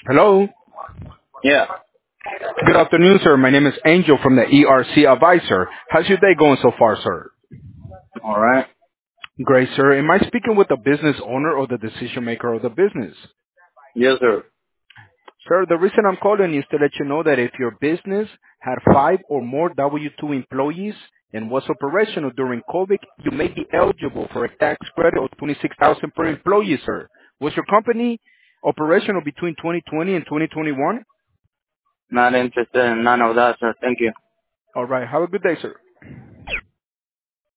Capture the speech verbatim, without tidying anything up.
Hello. Yeah. Good afternoon, sir. My name is Angel from the E R C Advisor. How's your day going so far, sir? All right. Great, sir. Am I speaking with the business owner or the decision maker of the business? Yes, sir. Sir, the reason I'm calling is to let you know that if your business had five or more W two employees and was operational during COVID, you may be eligible for a tax credit of twenty-six thousand dollars per employee, sir. Was your company operational between twenty twenty and twenty twenty-one? Not interested in none of that, sir. Thank you. All right. Have a good day, sir.